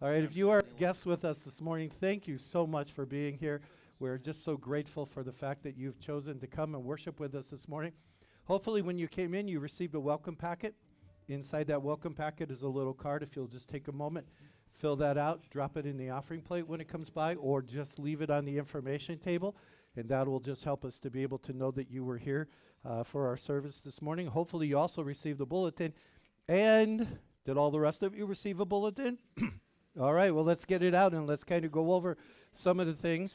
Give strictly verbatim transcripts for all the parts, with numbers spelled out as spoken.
All right, if you are guests with us this morning, thank you so much for being here. We're just so grateful for the fact that you've chosen to come and worship with us this morning. Hopefully when you came in, you received a welcome packet. Inside that welcome packet is a little card. If you'll just take a moment, fill that out, drop it in the offering plate when it comes by, or just leave it on the information table, and that will just help us to be able to know that you were here uh, for our service this morning. Hopefully you also received a bulletin. And did all the rest of you receive a bulletin? All right, well, let's get it out and let's kind of go over some of the things.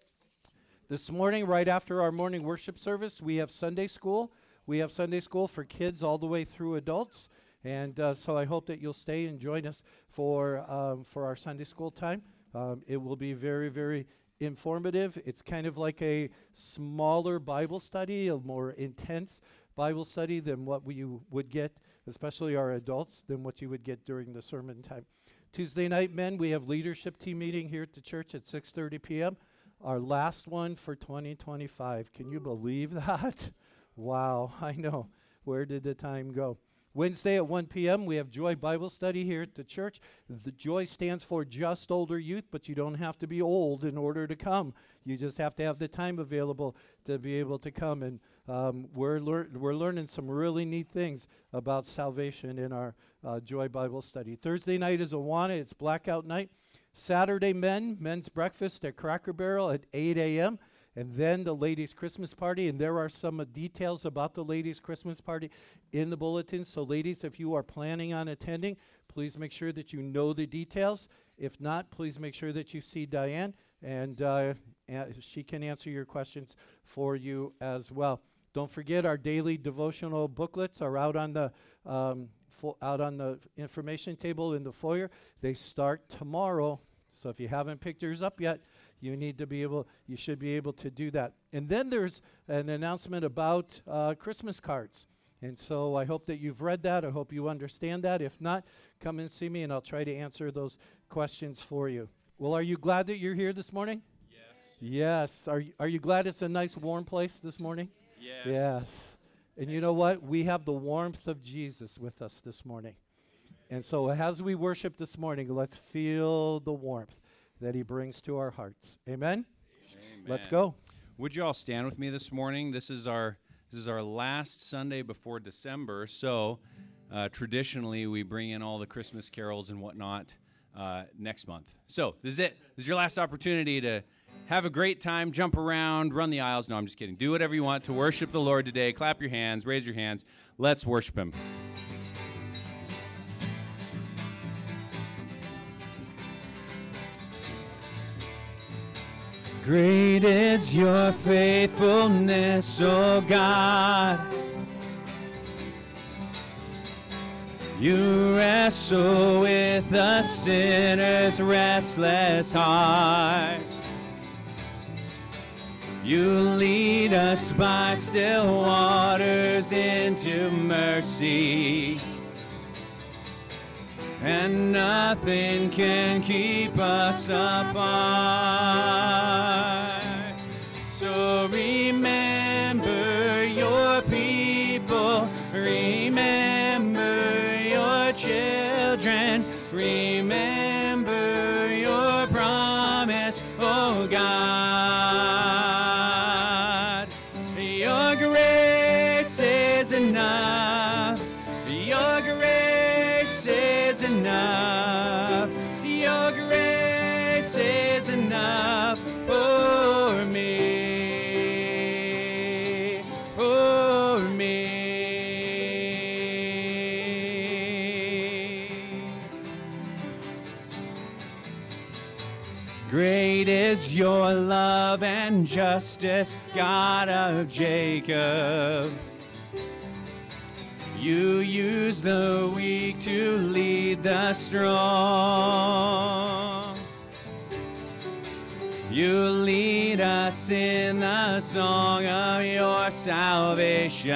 This morning, right after our morning worship service, we have Sunday school. We have Sunday school for kids all the way through adults. And uh, so I hope that you'll stay and join us for um, for our Sunday school time. Um, it will be very, very informative. It's kind of like a smaller Bible study, a more intense Bible study than what we would get, especially our adults, than what you would get during the sermon time. Tuesday night, men, we have leadership team meeting here at the church at six thirty p.m., our last one for twenty twenty-five. Can you believe that? Wow, I know. Where did the time go? Wednesday at one p.m., we have Joy Bible Study here at the church. The Joy stands for Just Older Youth, but you don't have to be old in order to come. You just have to have the time available to be able to come. And um, we're, lear- we're learning some really neat things about salvation in our uh, Joy Bible Study. Thursday night is Awana. It's blackout night. Saturday, men, men's breakfast at Cracker Barrel at eight a.m., and then the ladies' Christmas party. And there are some uh, details about the ladies' Christmas party in the bulletin. So ladies, if you are planning on attending, please make sure that you know the details. If not, please make sure that you see Diane, and uh, uh, she can answer your questions for you as well. Don't forget, our daily devotional booklets are out on the um, fo- out on the information table in the foyer. They start tomorrow. So if you haven't picked yours up yet, you need to be able, you should be able to do that. And then there's an announcement about uh, Christmas cards. And so I hope that you've read that. I hope you understand that. If not, come and see me and I'll try to answer those questions for you. Well, are you glad that you're here this morning? Yes. Yes. Are you, are you glad it's a nice warm place this morning? Yes. Yes. And you know what? We have the warmth of Jesus with us this morning. And so as we worship this morning, let's feel the warmth that he brings to our hearts. Amen? Amen. Let's go. Would you all stand with me this morning? This is our this is our last Sunday before December. So uh, traditionally, we bring in all the Christmas carols and whatnot uh, next month. So this is it. This is your last opportunity to have a great time, jump around, run the aisles. No, I'm just kidding. Do whatever you want to worship the Lord today. Clap your hands, raise your hands. Let's worship him. Great is your faithfulness, O God. You wrestle with the sinner's restless heart. You lead us by still waters into mercy, and nothing can keep us apart. So remember your people, remember your children, remember your promise, oh God. Your grace is enough, your grace is enough, your grace is enough for me, for me. Great is your love and justice, God of Jacob. You use the weak to lead the strong. You lead us in the song of your salvation,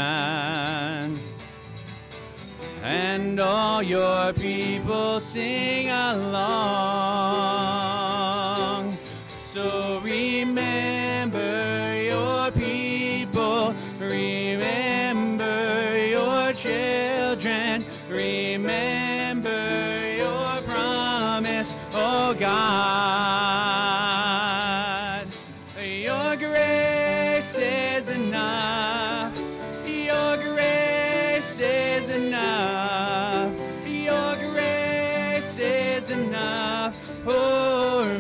and all your people sing along. So remember your people, remember your children, remember your promise, us, oh God. Your grace is enough. Your grace is enough. Your grace is enough for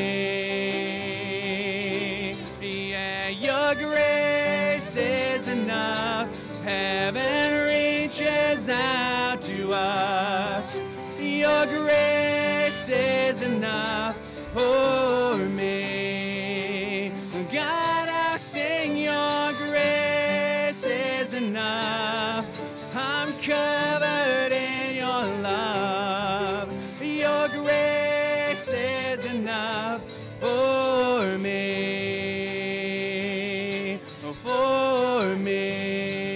me. Yeah, your grace is enough. Heaven reaches out to us. Your grace is enough for me. God, I sing your grace is enough. I'm covered in your love. Your grace is enough for me, for me.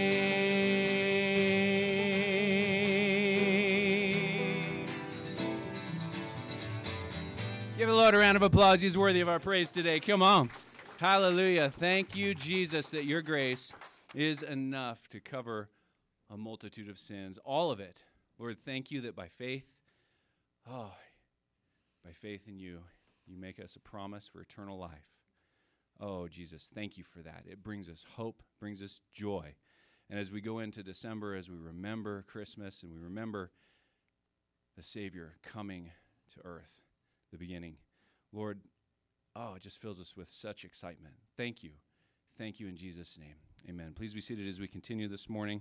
Give the Lord a round of applause. He's worthy of our praise today. Come on. Hallelujah. Thank you, Jesus, that your grace is enough to cover a multitude of sins, all of it. Lord, thank you that by faith, oh, by faith in you, you make us a promise for eternal life. Oh, Jesus, thank you for that. It brings us hope, brings us joy. And as we go into December, as we remember Christmas and we remember the Savior coming to earth, the beginning, Lord, oh, it just fills us with such excitement. Thank you. Thank you in Jesus' name. Amen. Please be seated as we continue this morning.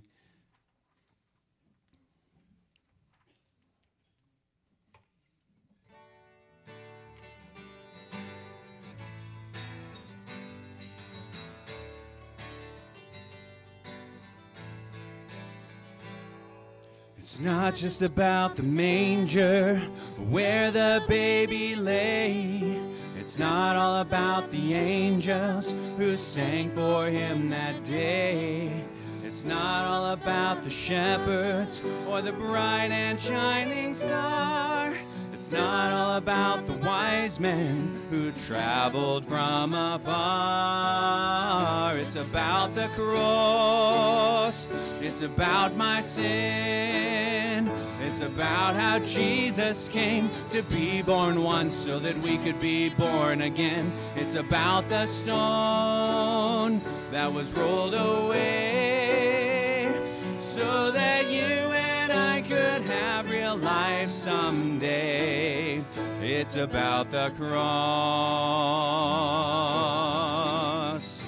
It's not just about the manger where the baby lay. It's not all about the angels who sang for him that day. It's not all about the shepherds or the bright and shining star. It's not all about the wise men who traveled from afar. It's about the cross. It's about my sin. It's about how Jesus came to be born once so that we could be born again. It's about the stone that was rolled away so that you and I could have real life someday. It's about the cross.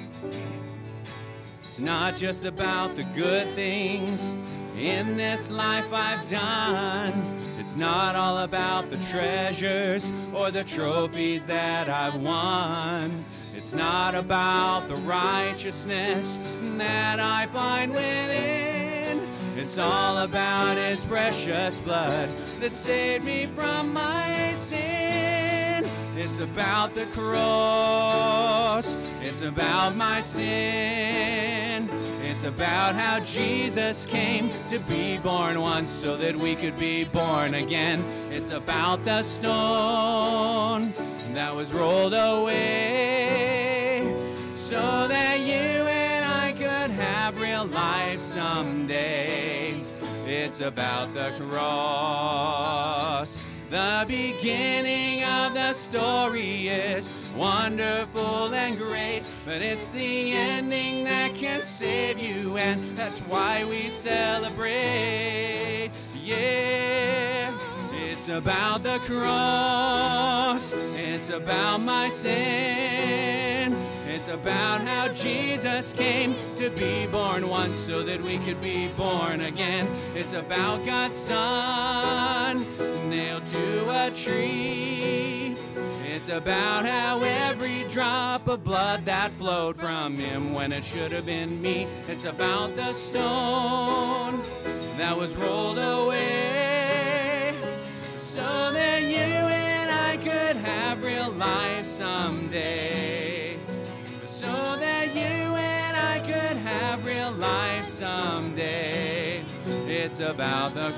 It's not just about the good things in this life I've done. It's not all about the treasures or the trophies that I've won. It's not about the righteousness that I find within. It's all about his precious blood that saved me from my sin. It's about the cross. It's about my sin. It's about how Jesus came to be born once so that we could be born again. It's about the stone that was rolled away so that you and I could have real life someday. It's about the cross. The beginning of the story is wonderful and great, but it's the ending that can save you, and that's why we celebrate. Yeah, it's about the cross. It's about my sin. It's about how Jesus came to be born once so that we could be born again. It's about God's Son nailed to a tree. It's about how every drop of blood that flowed from him when it should have been me. It's about the stone that was rolled away so that you and I could have real life someday. So that you and I could have real life someday. It's about the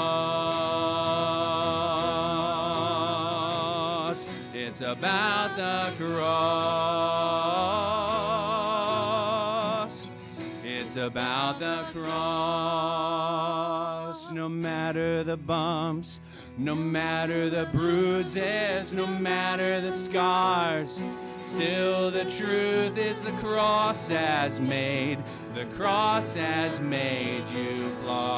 cross. It's about the cross. It's about the cross. No matter the bumps, No matter the bruises, no matter the scars, still the truth is the cross has made, the cross has made you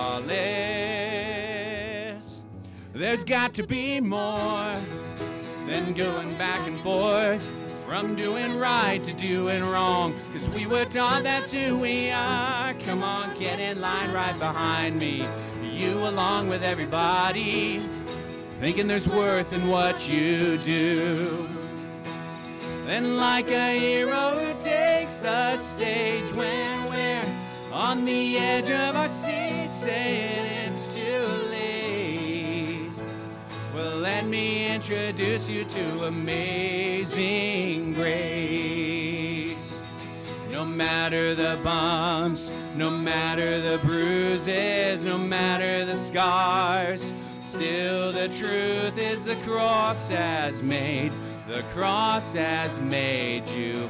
flawless. There's got to be more than going back and forth, from doing right to doing wrong, 'cause we were taught that's who we are. Come on, get in line right behind me, you along with everybody, thinking there's worth in what you do. Then like a hero who takes the stage when we're on the edge of our seat, saying it's too late, well, let me introduce you to amazing grace. No matter the bumps, no matter the bruises, no matter the scars, still the truth is the cross has made, the cross has made you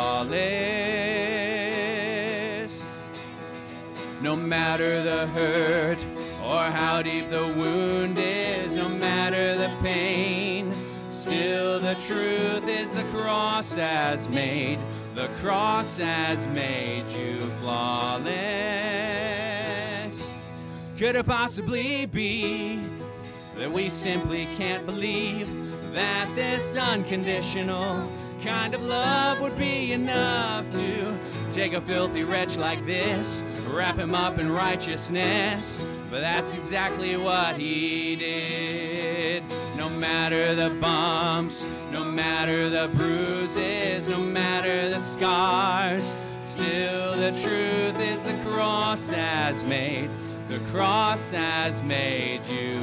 flawless. No matter the hurt or how deep the wound is, no matter the pain, still the truth is the cross has made, the cross has made you flawless. Could it possibly be that we simply can't believe that this unconditional kind of love would be enough to take a filthy wretch like this, wrap him up in righteousness? But that's exactly what he did. No matter the bumps, no matter the bruises, no matter the scars, still the truth is the cross has made, the cross has made you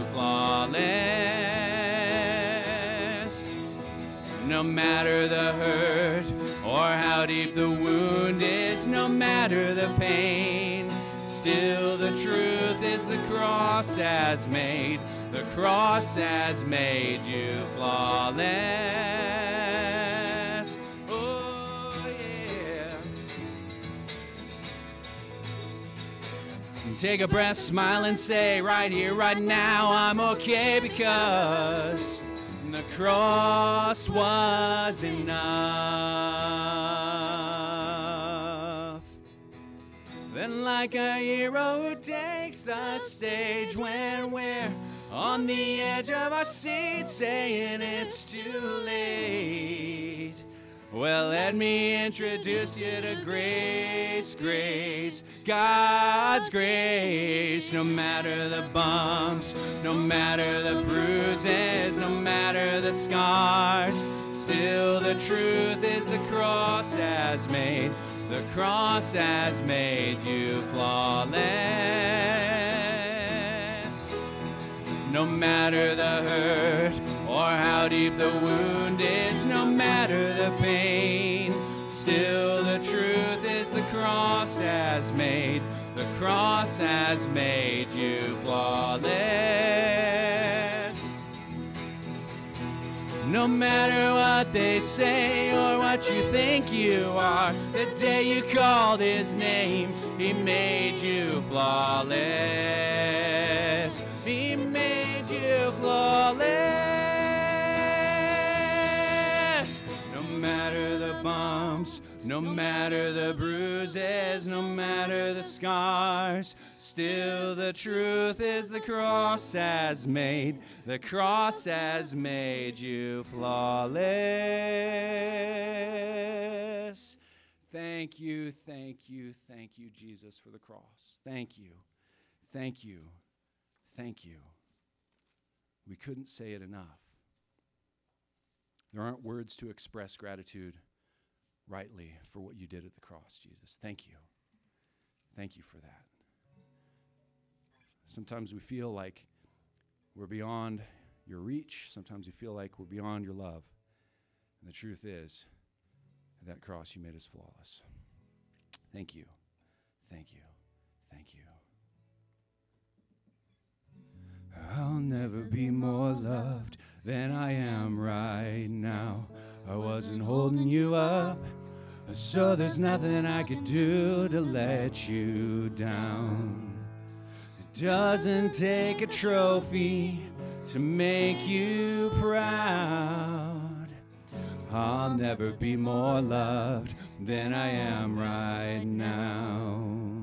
flawless. No matter the hurt or how deep the wound is, no matter the pain, still the truth is the cross has made, the cross has made you flawless. Oh, yeah. Take a breath, smile, and say, right here, right now, I'm okay, because the cross was enough. Then like a hero who takes the stage when we're on the edge of our seat, saying it's too late, well, let me introduce you to grace, grace, God's grace. No matter the bumps, no matter the bruises, no matter the scars, still the truth is the cross has made, the cross has made you flawless. No matter the hurt or how deep the wound is, no matter the pain, still the truth is the cross has made, the cross has made you flawless. No matter what they say or what you think you are, the day you called his name, he made you flawless. He made you flawless. No matter the bumps, no matter the bruises, no matter the scars, still the truth is the cross has made, the cross has made you flawless. Thank you, thank you, thank you, Jesus, for the cross. Thank you, thank you, thank you. We couldn't say it enough. There aren't words to express gratitude rightly for what you did at the cross, Jesus. Thank you. Thank you for that. Sometimes we feel like we're beyond your reach. Sometimes we feel like we're beyond your love. And the truth is, at that cross, you made us flawless. Thank you. Thank you. Thank you. I'll never be more loved than I am right now. I wasn't holding you up, so there's nothing I could do to let you down. It doesn't take a trophy to make you proud. I'll never be more loved than I am right now.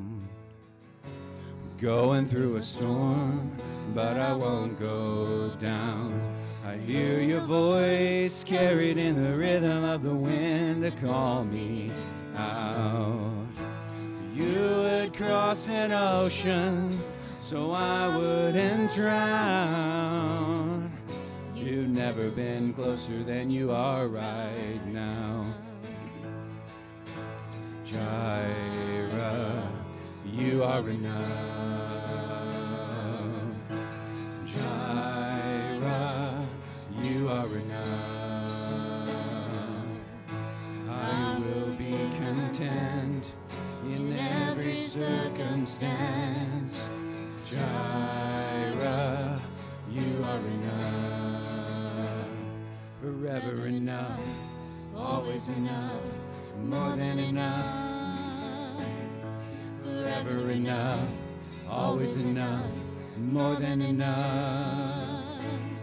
Going through a storm, but I won't go down. I hear your voice carried in the rhythm of the wind to call me out. You would cross an ocean so I wouldn't drown. You've never been closer than you are right now. Jireh, you are enough. Jireh, you are enough. I will be content in every circumstance. Jireh, you are enough. Forever enough, always enough, more than enough. Forever enough, always enough, more than enough.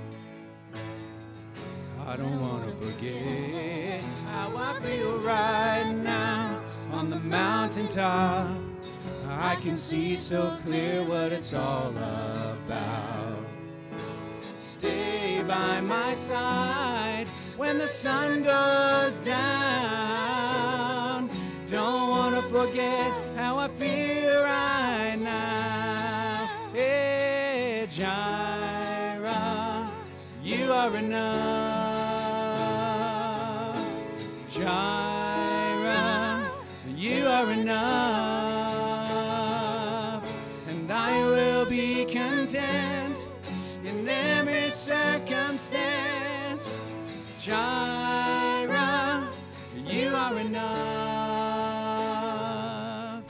I don't want to forget how I feel right now on the mountaintop. I can see so clear what it's all about. Stay by my side when the sun goes down. Don't want to forget how I feel right now. Hey, Jireh, you are enough. Jireh, you are enough. And I will be content in every circumstance. Jireh, you are enough.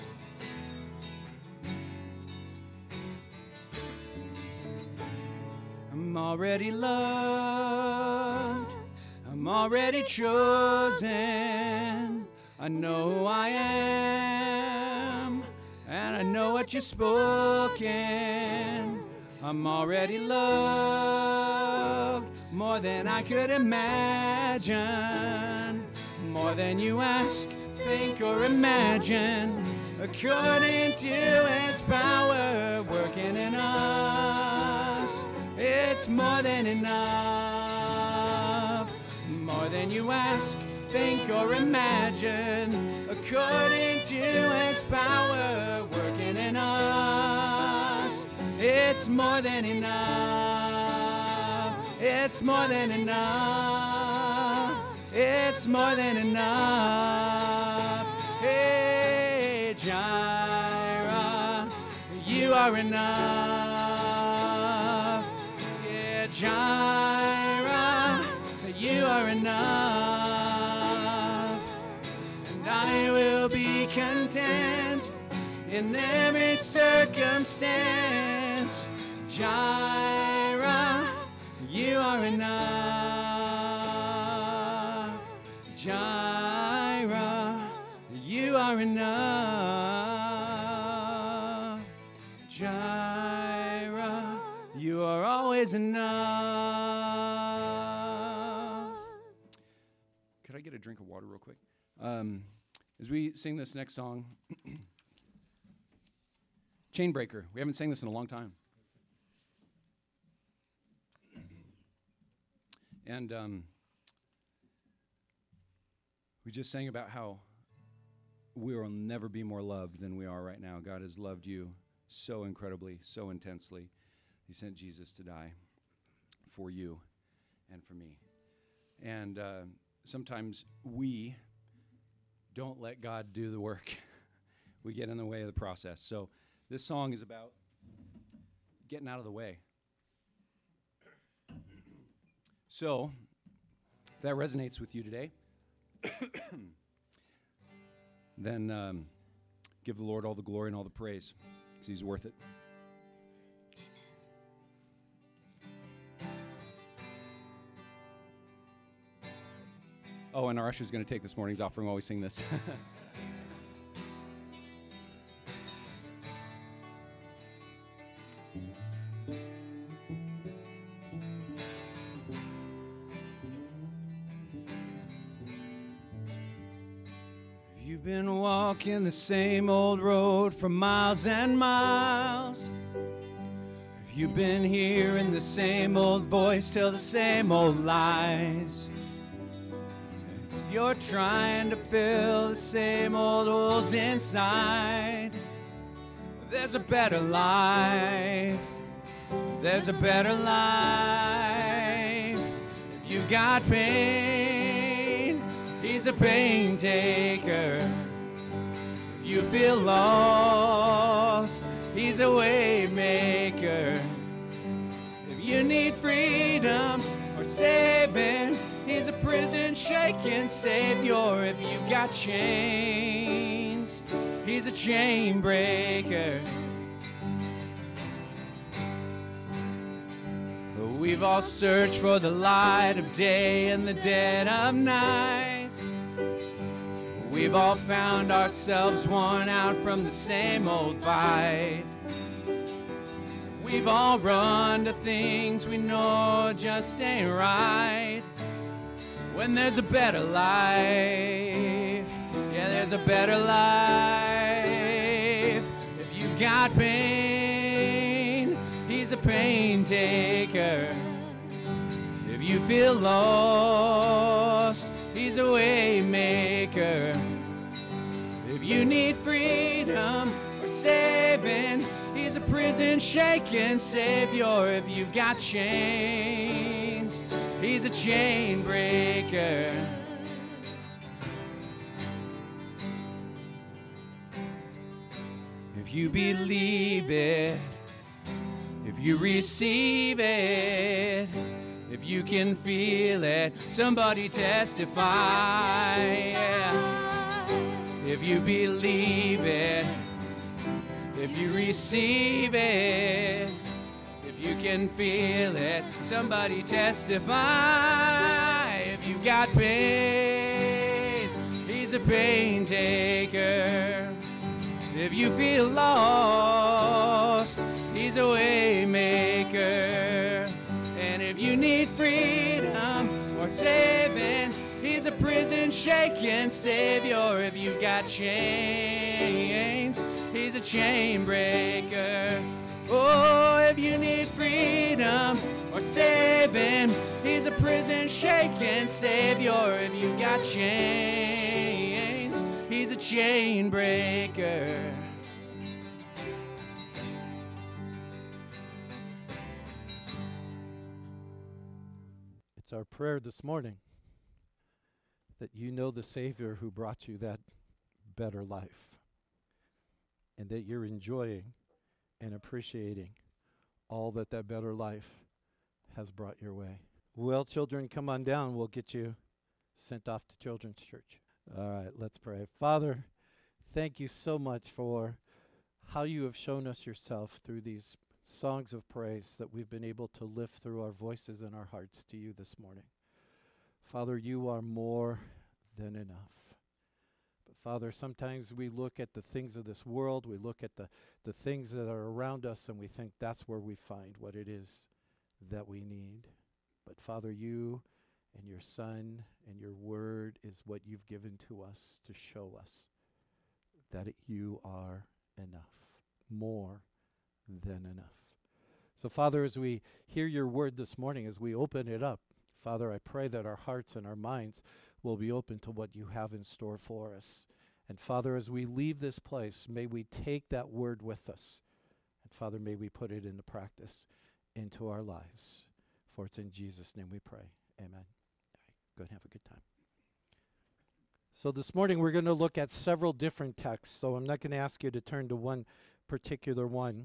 I'm already loved. I'm already chosen. I know who I am, and I know what you've spoken. I'm already loved more than I could imagine, more than you ask, think, or imagine, according to His power working in us. It's more than enough, more than you ask, think, or imagine, according to His power working in us. It's more than enough. It's more than enough. It's more than enough. Hey, Jireh, you are enough. Yeah, Jireh, you are enough. And I will be content in every circumstance. Jireh, you are enough. Jireh, you are enough. Jireh, you are always enough. Could I get a drink of water real quick? Um, as we sing this next song, Chainbreaker. We haven't sang this in a long time. And um, we just sang about how we will never be more loved than we are right now. God has loved you so incredibly, so intensely. He sent Jesus to die for you and for me. And uh, sometimes we don't let God do the work. We get in the way of the process. So this song is about getting out of the way. So, if that resonates with you today, then um, give the Lord all the glory and all the praise, because He's worth it. Oh, and our usher's going to take this morning's offering while we sing this. You've been walking the same old road for miles and miles. If you've been hearing the same old voice tell the same old lies. If you're trying to fill the same old holes inside, there's a better life. There's a better life. If you got pain, he's a pain taker. If you feel lost, he's a way maker. If you need freedom or saving, he's a prison shaking savior. If you got chains, he's a chain breaker. We've all searched for the light of day in the dead of night. We've all found ourselves worn out from the same old fight. We've all run to things we know just ain't right. When there's a better life, yeah, there's a better life. If you got pain, he's a pain taker. If you feel lost, he's a way maker. If you need freedom or saving, he's a prison shaking savior. If you've got chains, he's a chain breaker. If you believe it, if you receive it, if you can feel it, somebody testify. Yeah. If you believe it, if you receive it, if you can feel it, somebody testify. If you got pain, he's a pain taker. If you feel lost, he's a way maker. And if you need freedom or saving, he's a prison shaking savior. If you got chains, he's a chain breaker. Oh, if you need freedom or saving, he's a prison shaking savior. If you got chains, he's a chain breaker. It's our prayer this morning that you know the Savior who brought you that better life, and that you're enjoying and appreciating all that that better life has brought your way. Well, children, come on down. We'll get you sent off to Children's Church. All right, let's pray. Father, thank you so much for how you have shown us yourself through these songs of praise that we've been able to lift through our voices and our hearts to you this morning. Father, you are more than enough. But Father, sometimes we look at the things of this world, we look at the, the things that are around us, and we think that's where we find what it is that we need. But Father, you and your Son and your Word is what you've given to us to show us that it, you are enough, more than enough. So, Father, as we hear your word this morning, as we open it up, Father, I pray that our hearts and our minds will be open to what you have in store for us. And, Father, as we leave this place, may we take that word with us. And, Father, may we put it into practice into our lives. For it's in Jesus' name we pray. Amen. All right, go and have a good time. So this morning we're going to look at several different texts. So I'm not going to ask you to turn to one particular one.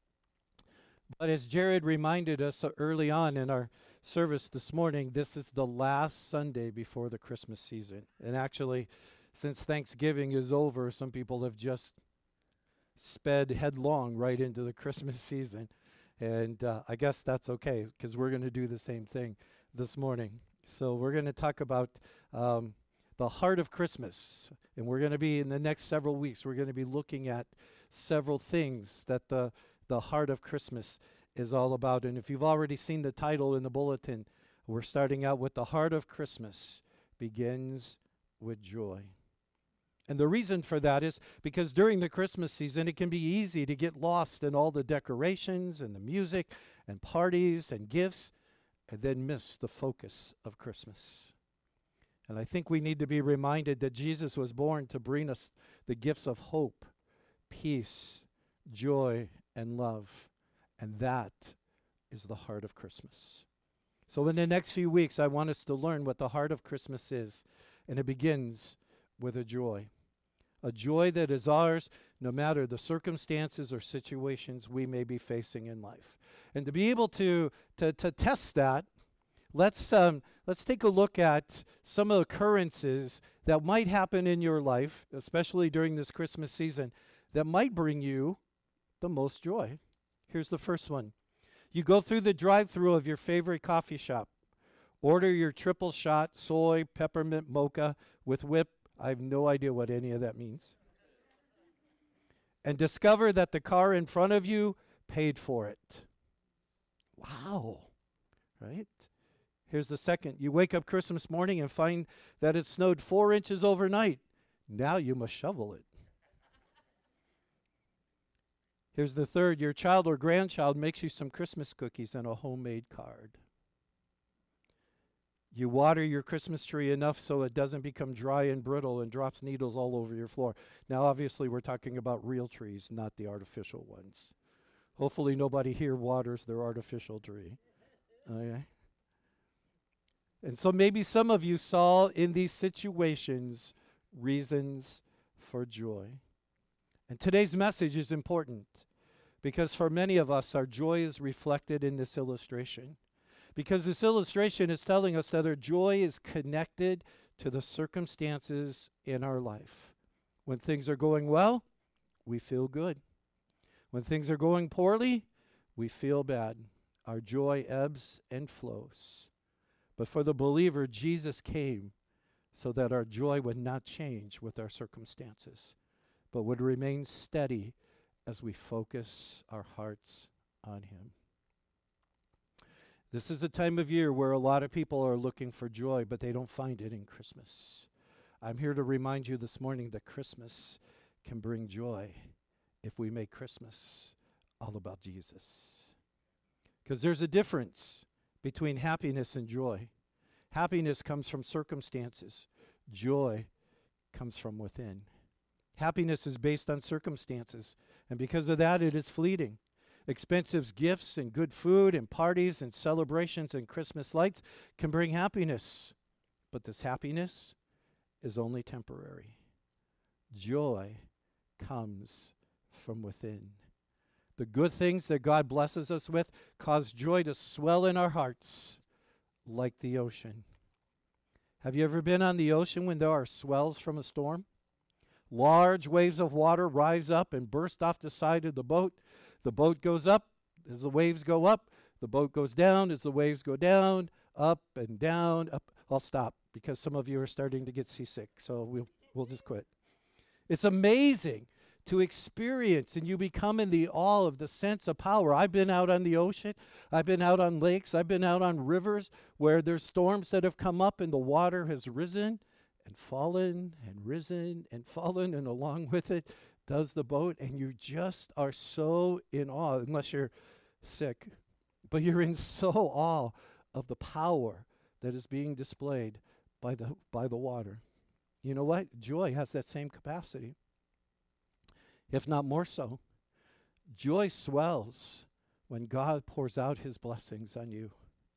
But as Jared reminded us uh, early on in our service this morning, this is the last Sunday before the Christmas season. And actually, since Thanksgiving is over, some people have just sped headlong right into the Christmas season. And uh, I guess that's okay, because we're going to do the same thing this morning. So we're going to talk about um, the heart of Christmas. And we're going to be, in the next several weeks, we're going to be looking at several things that the the heart of Christmas is all about. And if you've already seen the title in the bulletin, we're starting out with the heart of Christmas begins with joy. And the reason for that is because during the Christmas season, it can be easy to get lost in all the decorations and the music and parties and gifts and then miss the focus of Christmas. And I think we need to be reminded that Jesus was born to bring us the gifts of hope, peace, joy, and love. And that is the heart of Christmas. So in the next few weeks, I want us to learn what the heart of Christmas is. And it begins with a joy. A joy that is ours no matter the circumstances or situations we may be facing in life. And to be able to, to, to test that, let's, um, let's take a look at some of the occurrences that might happen in your life, especially during this Christmas season, that might bring you the most joy. Here's the first one. You go through the drive-thru of your favorite coffee shop. Order your triple shot soy peppermint mocha with whip. I have no idea what any of that means. And discover that the car in front of you paid for it. Wow. Right? Here's the second. You wake up Christmas morning and find that it snowed four inches overnight. Now you must shovel it. Here's the third. Your child or grandchild makes you some Christmas cookies and a homemade card. You water your Christmas tree enough so it doesn't become dry and brittle and drops needles all over your floor. Now, obviously, we're talking about real trees, not the artificial ones. Hopefully, nobody here waters their artificial tree. Okay? And so maybe some of you saw in these situations reasons for joy. And today's message is important because for many of us, our joy is reflected in this illustration. Because this illustration is telling us that our joy is connected to the circumstances in our life. When things are going well, we feel good. When things are going poorly, we feel bad. Our joy ebbs and flows. But for the believer, Jesus came so that our joy would not change with our circumstances, but would remain steady as we focus our hearts on Him. This is a time of year where a lot of people are looking for joy, but they don't find it in Christmas. I'm here to remind you this morning that Christmas can bring joy if we make Christmas all about Jesus. Because there's a difference between happiness and joy. Happiness comes from circumstances. Joy comes from within. Happiness is based on circumstances, and because of that, it is fleeting. Expensive gifts and good food and parties and celebrations and Christmas lights can bring happiness, but this happiness is only temporary. Joy comes from within. The good things that God blesses us with cause joy to swell in our hearts like the ocean. Have you ever been on the ocean when there are swells from a storm? Large waves of water rise up and burst off the side of the boat. The boat goes up as the waves go up. The boat goes down as the waves go down, up and down, up. I'll stop because some of you are starting to get seasick, so we'll, we'll just quit. It's amazing to experience, and you become in the awe of the sense of power. I've been out on the ocean. I've been out on lakes. I've been out on rivers where there's storms that have come up and the water has risen and fallen and risen and fallen, and along with it does the boat, and you just are so in awe, unless you're sick, but you're in so awe of the power that is being displayed by the by the water. You know what? Joy has that same capacity, if not more so. Joy swells when God pours out His blessings on you.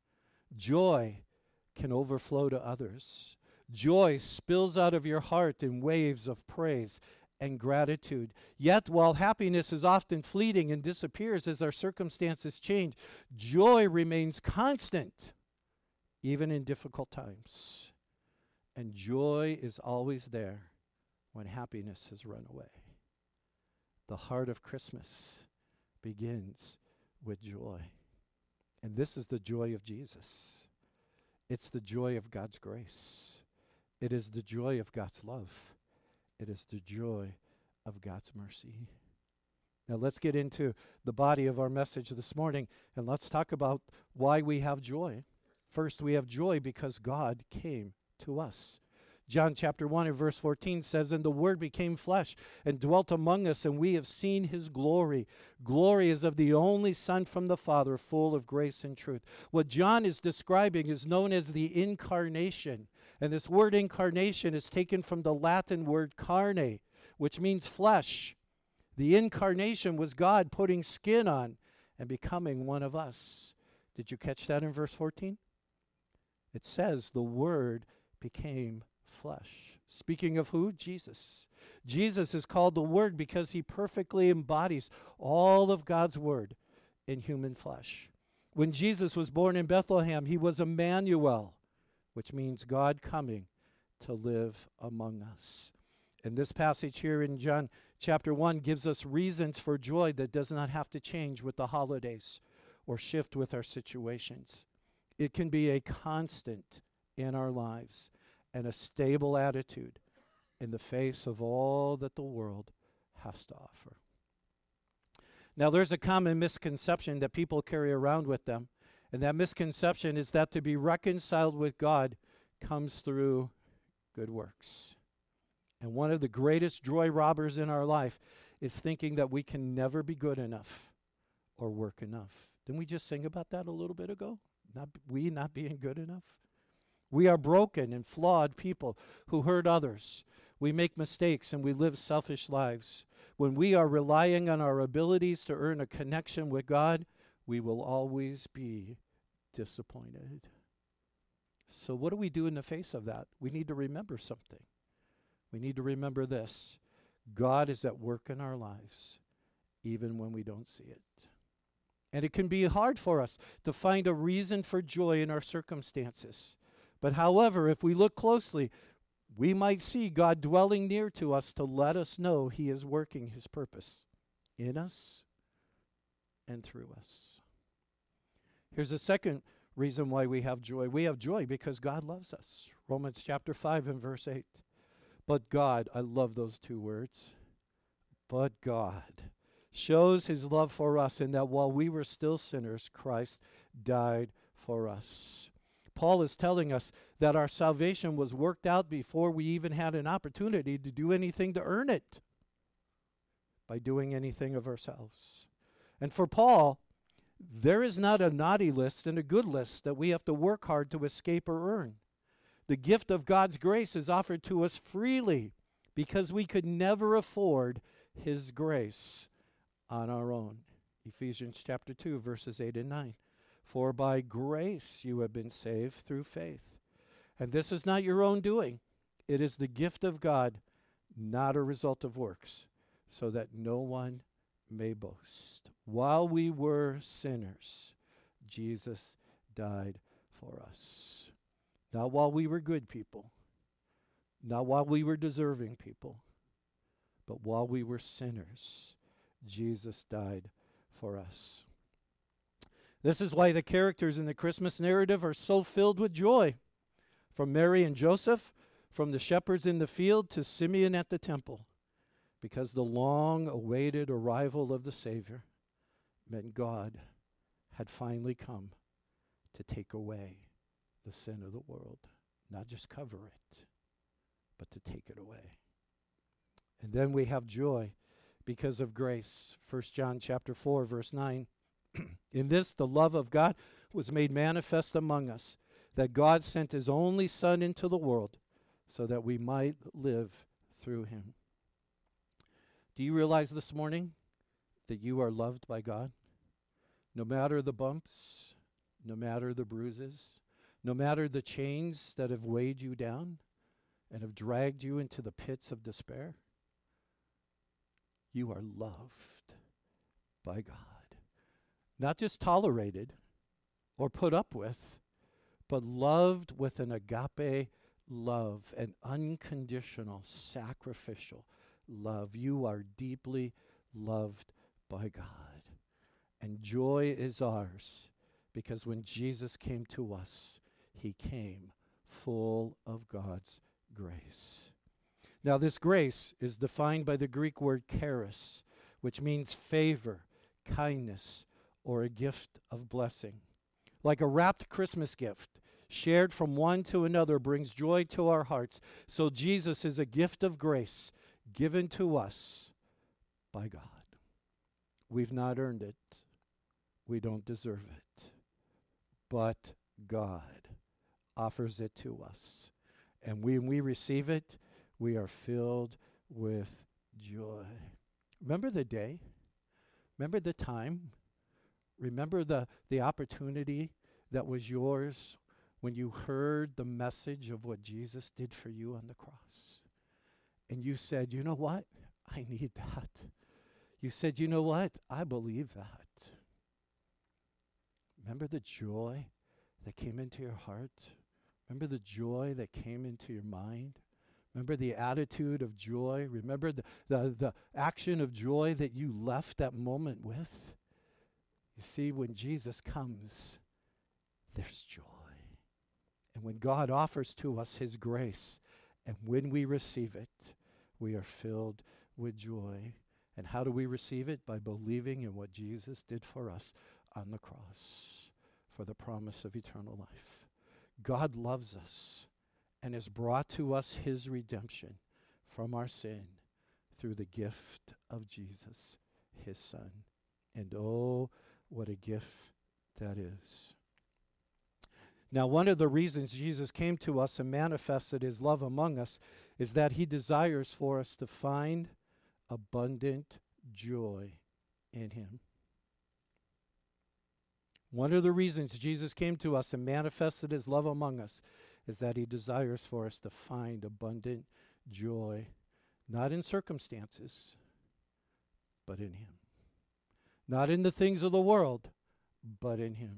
Joy can overflow to others. Joy spills out of your heart in waves of praise and gratitude. Yet, while happiness is often fleeting and disappears as our circumstances change, joy remains constant, even in difficult times. And joy is always there when happiness has run away. The heart of Christmas begins with joy. And this is the joy of Jesus. It's the joy of God's grace. It is the joy of God's love. It is the joy of God's mercy. Now let's get into the body of our message this morning, and let's talk about why we have joy. First, we have joy because God came to us. John chapter one and verse fourteen says, "And the Word became flesh and dwelt among us, and we have seen his glory. Glory is of the only Son from the Father, full of grace and truth." What John is describing is known as the incarnation. And this word incarnation is taken from the Latin word carne, which means flesh. The incarnation was God putting skin on and becoming one of us. Did you catch that in verse fourteen? It says the Word became flesh. Speaking of who? Jesus. Jesus is called the Word because he perfectly embodies all of God's Word in human flesh. When Jesus was born in Bethlehem, he was Emmanuel, which means God coming to live among us. And this passage here in John chapter one gives us reasons for joy that does not have to change with the holidays or shift with our situations. It can be a constant in our lives and a stable attitude in the face of all that the world has to offer. Now, there's a common misconception that people carry around with them, and that misconception is that to be reconciled with God comes through good works. And one of the greatest joy robbers in our life is thinking that we can never be good enough or work enough. Didn't we just sing about that a little bit ago? Not we not being good enough? We are broken and flawed people who hurt others. We make mistakes and we live selfish lives. When we are relying on our abilities to earn a connection with God, we will always be disappointed. So what do we do in the face of that? We need to remember something. We need to remember this. God is at work in our lives, even when we don't see it. And it can be hard for us to find a reason for joy in our circumstances. But however, if we look closely, we might see God dwelling near to us to let us know he is working his purpose in us and through us. Here's a second reason why we have joy. We have joy because God loves us. Romans chapter five and verse eight. But God, I love those two words. But God shows his love for us in that while we were still sinners, Christ died for us. Paul is telling us that our salvation was worked out before we even had an opportunity to do anything to earn it by doing anything of ourselves. And for Paul, there is not a naughty list and a good list that we have to work hard to escape or earn. The gift of God's grace is offered to us freely because we could never afford his grace on our own. Ephesians chapter two, verses eight and nine. For by grace you have been saved through faith. And this is not your own doing. It is the gift of God, not a result of works, so that no one may boast. While we were sinners, Jesus died for us. Not while we were good people, not while we were deserving people, but while we were sinners, Jesus died for us. This is why the characters in the Christmas narrative are so filled with joy. From Mary and Joseph, from the shepherds in the field to Simeon at the temple, because the long-awaited arrival of the Savior meant God had finally come to take away the sin of the world. Not just cover it, but to take it away. And then we have joy because of grace. First John chapter four, verse nine. In this, the love of God was made manifest among us, that God sent his only Son into the world so that we might live through him. Do you realize this morning that you are loved by God? No matter the bumps, no matter the bruises, no matter the chains that have weighed you down and have dragged you into the pits of despair, you are loved by God. Not just tolerated or put up with, but loved with an agape love, an unconditional, sacrificial love. You are deeply loved by God. And joy is ours because when Jesus came to us, he came full of God's grace. Now, this grace is defined by the Greek word charis, which means favor, kindness, or a gift of blessing. Like a wrapped Christmas gift shared from one to another, brings joy to our hearts. So Jesus is a gift of grace given to us by God. We've not earned it. We don't deserve it. But God offers it to us. And when we receive it, we are filled with joy. Remember the day? Remember the time? Remember the, the opportunity that was yours when you heard the message of what Jesus did for you on the cross? And you said, you know what? I need that. You said, you know what? I believe that. Remember the joy that came into your heart? Remember the joy that came into your mind? Remember the attitude of joy? Remember the, the, the action of joy that you left that moment with? You see, when Jesus comes, there's joy. And when God offers to us his grace, and when we receive it, we are filled with joy. And how do we receive it? By believing in what Jesus did for us on the cross for the promise of eternal life. God loves us and has brought to us his redemption from our sin through the gift of Jesus, his Son. And oh, what a gift that is. Now, one of the reasons Jesus came to us and manifested his love among us is that he desires for us to find abundant joy in him. One of the reasons Jesus came to us and manifested his love among us is that he desires for us to find abundant joy, not in circumstances, but in him. Not in the things of the world, but in him.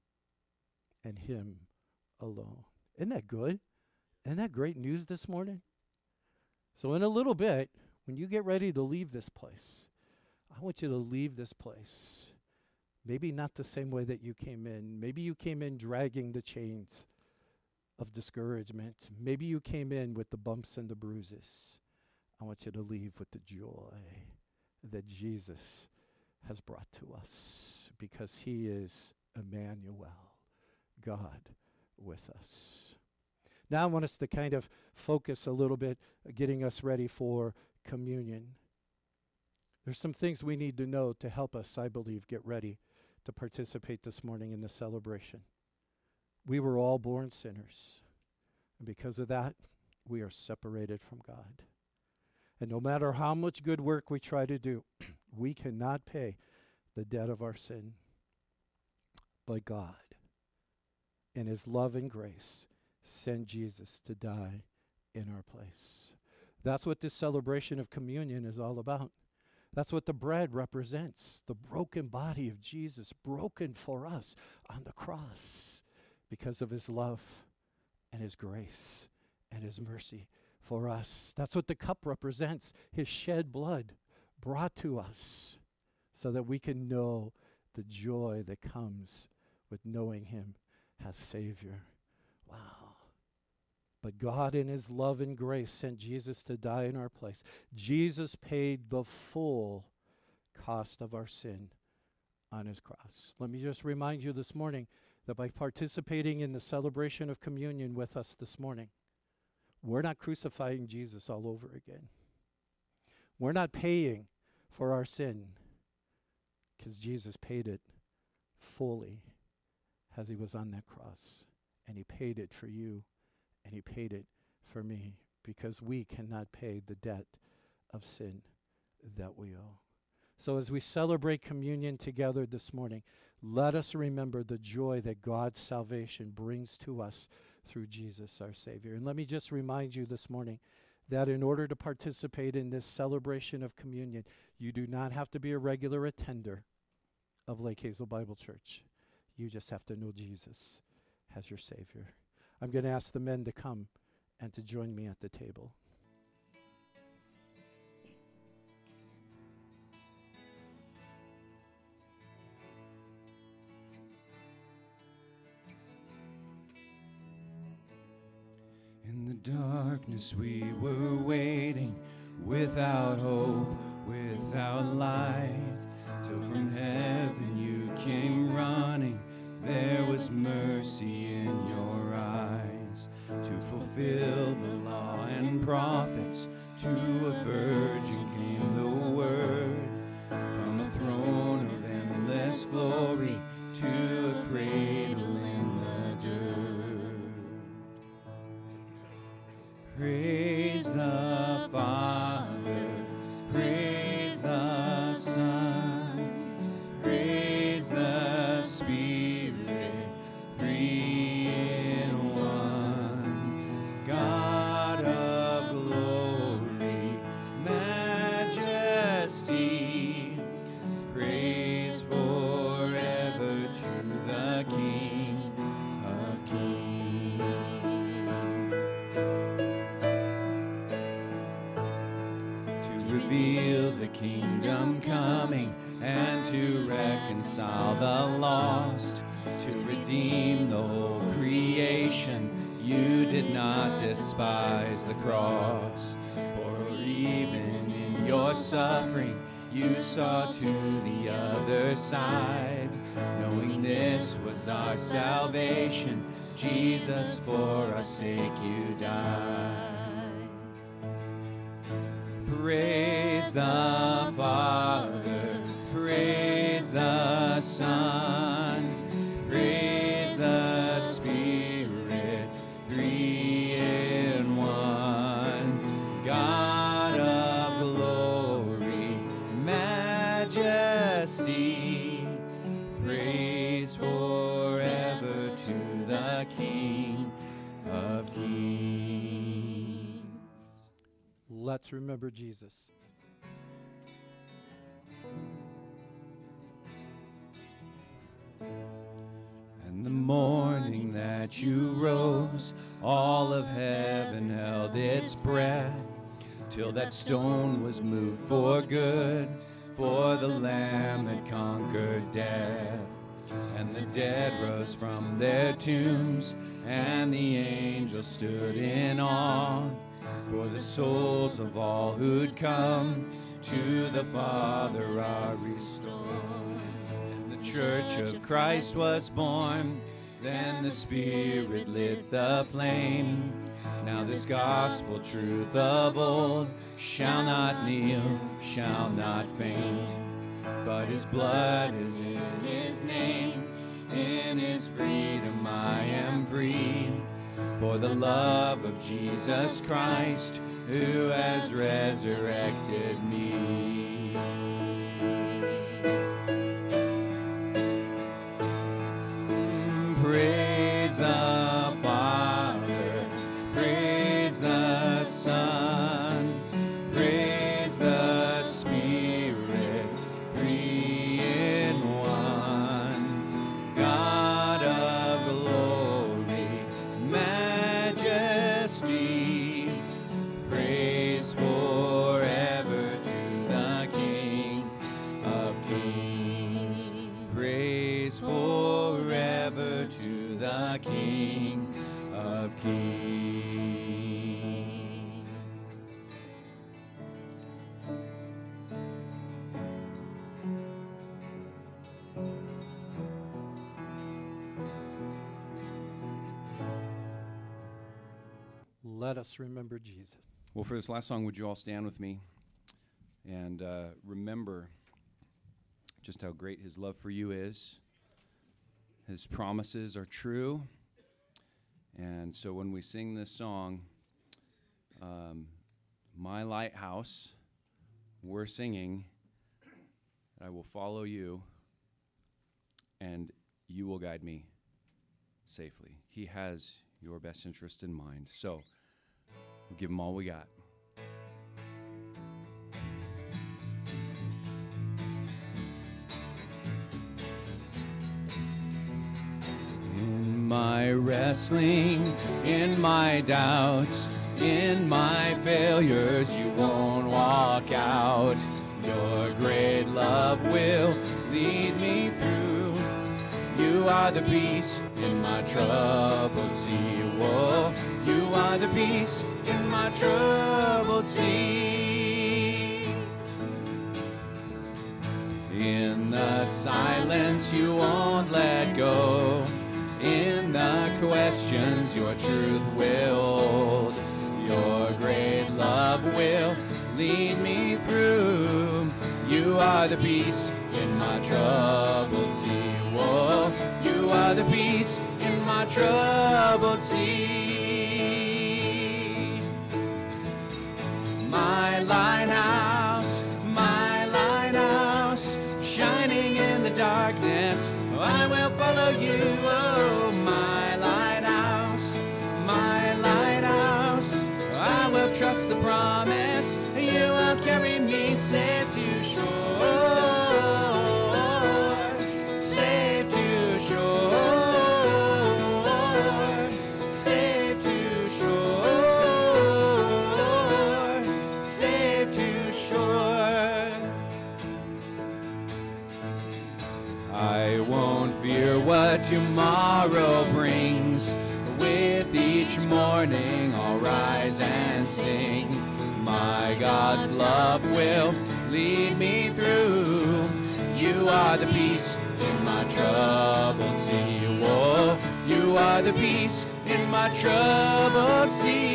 And him alone. Isn't that good? Isn't that great news this morning? So in a little bit, when you get ready to leave this place, I want you to leave this place. Maybe not the same way that you came in. Maybe you came in dragging the chains of discouragement. Maybe you came in with the bumps and the bruises. I want you to leave with the joy that Jesus has brought to us, because he is Emmanuel, God with us. Now I want us to kind of focus a little bit, uh, getting us ready for communion. There's some things we need to know to help us, I believe, get ready to participate this morning in the celebration. We were all born sinners, and because of that, we are separated from God. And no matter how much good work we try to do, we cannot pay the debt of our sin. But God, in his love and grace, sent Jesus to die in our place. That's what this celebration of communion is all about. That's what the bread represents, the broken body of Jesus, broken for us on the cross because of his love and his grace and his mercy for us. That's what the cup represents, his shed blood brought to us so that we can know the joy that comes with knowing him as Savior. Wow. But God in his love and grace sent Jesus to die in our place. Jesus paid the full cost of our sin on his cross. Let me just remind you this morning that by participating in the celebration of communion with us this morning, we're not crucifying Jesus all over again. We're not paying for our sin, because Jesus paid it fully as he was on that cross. And he paid it for you, and he paid it for me, because we cannot pay the debt of sin that we owe. So as we celebrate communion together this morning, let us remember the joy that God's salvation brings to us through Jesus, our Savior. And let me just remind you this morning that in order to participate in this celebration of communion, you do not have to be a regular attender of Lake Hazel Bible Church. You just have to know Jesus as your Savior. I'm going to ask the men to come and to join me at the table. In the darkness we were waiting, without hope, without light, till from heaven you came running, there was mercy in your eyes to fulfill the law and prophets. To a virgin came the word, from a throne of endless glory to a cradle in the dirt. Praise the Father, praise the Son, praise the Spirit, three in one. God of glory, majesty, praise forever to the King of Kings. To reveal the kingdom coming and to reconcile the lost, to redeem the whole creation, you did not despise the cross. For even in your suffering, you saw to the other side. Knowing this was our salvation, Jesus, for our sake you died. Praise the Father, praise the Son, praise the Spirit, three in one. God of glory, majesty, praise forever to the King of Kings. Let's remember Jesus. And the morning that you rose, all of heaven held its breath, till that stone was moved for good, for the Lamb had conquered death. And the dead rose from their tombs, and the angels stood in awe, for the souls of all who'd come to the Father are restored. And the Church of Christ was born, then the Spirit lit the flame. Now this gospel truth of old shall not kneel, shall not faint, but his blood is in his name, in his freedom I am free. For the love of Jesus Christ, who has resurrected me. Praise the Father, praise the Son, praise the Spirit, three in one. God of glory, majesty, praise forever to the King of Kings. Praise forever to the King of Kings. Let us remember Jesus. Well, for this last song, would you all stand with me and uh, remember just how great his love for you is. His promises are true. And so when we sing this song, um, My Lighthouse, we're singing, I will follow you, and you will guide me safely. He has your best interest in mind. So we'll give him all we got. In my wrestling, in my doubts, in my failures, you won't walk out. Your great love will lead me through. You are the peace in my troubled sea. Whoa, you are the peace in my troubled sea. In the silence you won't let go. In the questions your truth will hold. Your great love will lead me through. You are the peace in my troubled sea. Whoa, you are the peace in my troubled sea. My lighthouse, my lighthouse, shining in the darkness, I will follow you. Oh, my lighthouse, my lighthouse, I will trust the promise. You will carry me safe to shore, safe to shore, safe to shore, safe to shore. I won't fear what tomorrow brings. With each morning I'll rise and sing. My God's love will lead me through. You are the peace in my troubled sea. Whoa, you are the peace in my troubled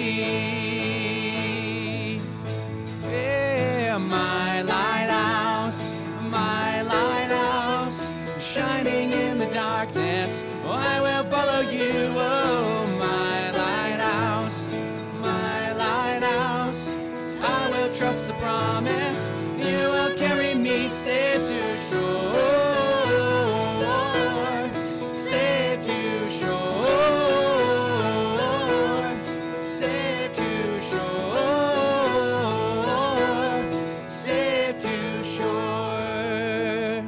sea. Yeah, my lighthouse, my lighthouse, shining in the darkness, oh, I will follow you. Oh, my lighthouse, my lighthouse, I will trust the promise. You will carry me safe to shore, safe to shore, safe to shore, safe to shore.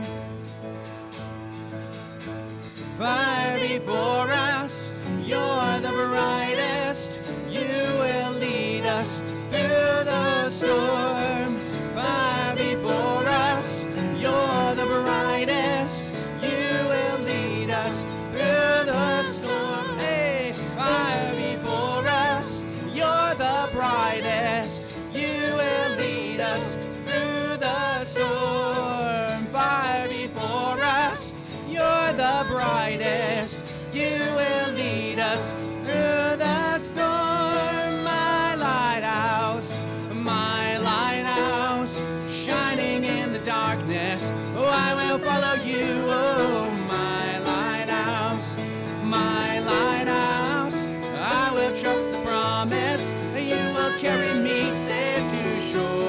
Fire before us, you're the brightest. You will lead us through the storm. Fire before us, you're the brightest. You will lead us through the storm. Hey, fire before us, you're the brightest. You will lead us through the storm. Fire before us, you're the brightest. You will lead us through the storm. My lighthouse, my lighthouse, shining in the darkness, oh, I will follow you. Oh, my lighthouse, my lighthouse, I will trust the promise. You will carry me safe to shore.